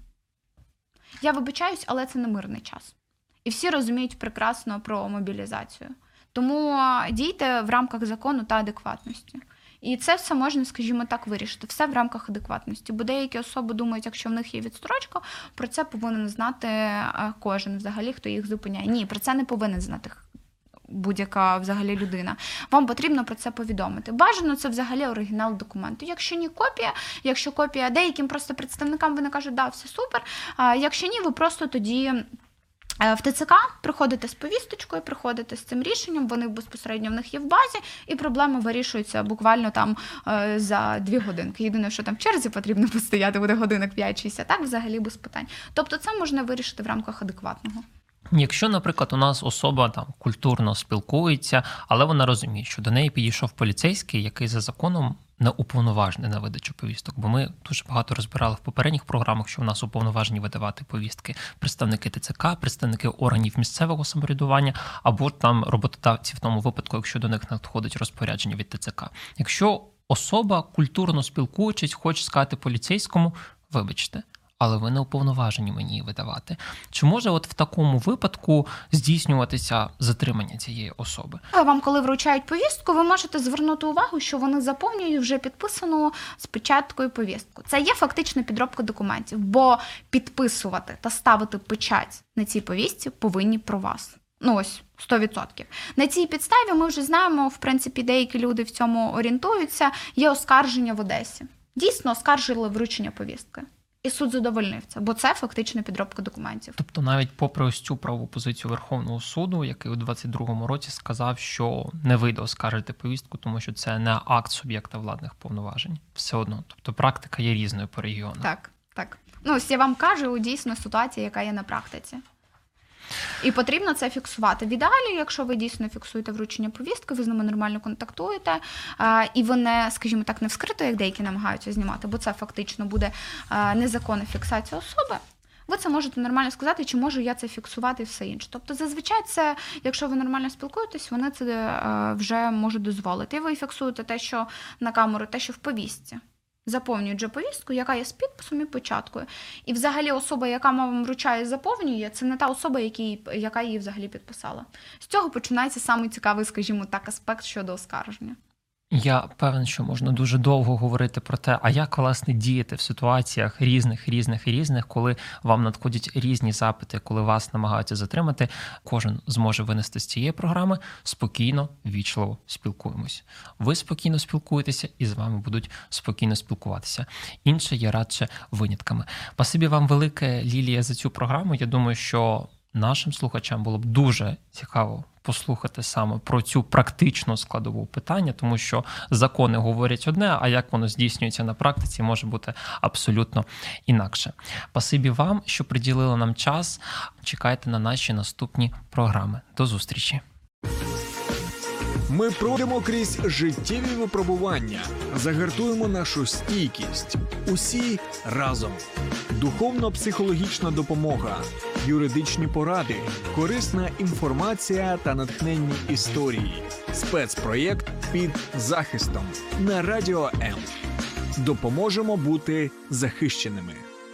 Speaker 3: Я вибачаюсь, але це не мирний час. І всі розуміють прекрасно про мобілізацію. Тому дійте в рамках закону та адекватності. І це все можна, скажімо так, вирішити. Все в рамках адекватності. Бо деякі особи думають, якщо в них є відстрочка, про це повинен знати кожен взагалі, хто їх зупиняє. Ні, про це не повинен знати будь-яка взагалі людина. Вам потрібно про це повідомити. Бажано це взагалі оригінал документу. Якщо ні, копія. Якщо копія деяким просто представникам, вони кажуть, да, все супер. Якщо ні, ви просто тоді в ТЦК приходите з повісточкою, приходите з цим рішенням, вони безпосередньо в них є в базі, і проблема вирішується буквально там за 2 годинки. Єдине, що там в черзі потрібно постояти, буде годинок 5-6, а так взагалі без питань. Тобто це можна вирішити в рамках адекватного.
Speaker 2: Якщо, наприклад, у нас особа там культурно спілкується, але вона розуміє, що до неї підійшов поліцейський, який за законом не уповноважений на видачу повісток, бо ми дуже багато розбирали в попередніх програмах, що в нас уповноважені видавати повістки представники ТЦК, представники органів місцевого самоврядування або там роботодавці в тому випадку, якщо до них надходить розпорядження від ТЦК. Якщо особа культурно спілкуючись, хоче сказати поліцейському, вибачте, але ви не уповноважені мені її видавати. Чи може от в такому випадку здійснюватися затримання цієї особи?
Speaker 3: Вам, коли вручають повістку, ви можете звернути увагу, що вони заповнюють вже підписану з печаткою повістку. Це є фактично підробка документів, бо підписувати та ставити печать на цій повістці повинні про вас. 100%. На цій підставі ми вже знаємо, в принципі, деякі люди в цьому орієнтуються, є оскарження в Одесі. Дійсно, оскаржили вручення повістки. І суд задовольнив це, бо це фактично підробка документів.
Speaker 2: Тобто навіть попри ось цю правову позицію Верховного суду, який у 22-му році сказав, що не вийде оскаржити повістку, тому що це не акт суб'єкта владних повноважень. Все одно. Тобто практика є різною по регіону.
Speaker 3: Так. Ось я вам кажу, дійсно ситуація, яка є на практиці. І потрібно це фіксувати. В ідеалі, якщо ви дійсно фіксуєте вручення повістки, ви з ними нормально контактуєте, і ви не, скажімо так, не вскрито, як деякі намагаються знімати, бо це фактично буде незаконна фіксація особи, ви це можете нормально сказати, чи можу я це фіксувати і все інше. Тобто зазвичай це, якщо ви нормально спілкуєтесь, вони це вже можуть дозволити. І ви фіксуєте те, що на камеру, те, що в повістці. заповнюють же повістку, яка є з підписом і печаткою. І взагалі особа, яка вам вручає і заповнює, це не та особа, яка її взагалі підписала. З цього починається самий цікавий, скажімо так, аспект щодо оскарження.
Speaker 2: Я певен, що можна дуже довго говорити про те, а як, власне, діяти в ситуаціях різних, коли вам надходять різні запити, коли вас намагаються затримати. Кожен зможе винести з цієї програми спокійно, ввічливо спілкуємось. Ви спокійно спілкуєтеся і з вами будуть спокійно спілкуватися. Інше є радше винятками. Спасибі вам велике, Лілія, за цю програму. Я думаю, що нашим слухачам було б дуже цікаво послухати саме про цю практичну складову питання, тому що закони говорять одне, а як воно здійснюється на практиці, може бути абсолютно інакше. Спасибі вам, що приділили нам час. Чекайте на наші наступні програми. До зустрічі.
Speaker 1: Ми пройдемо крізь життєві випробування, загартуємо нашу стійкість. Усі разом. Духовно-психологічна допомога, юридичні поради, корисна інформація та натхненні історії. Спецпроєкт «Під захистом» на Радіо М. Допоможемо бути захищеними.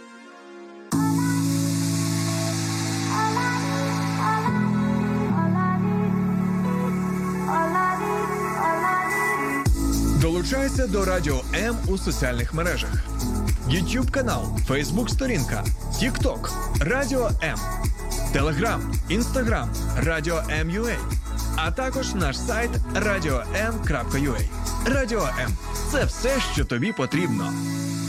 Speaker 1: Долучайся до Радіо М у соціальних мережах. YouTube канал, Facebook сторінка, TikTok, Радіо М, Telegram, Instagram, Радіо М.UA, а також наш сайт radio.m.ua. Радіо М – це все, що тобі потрібно.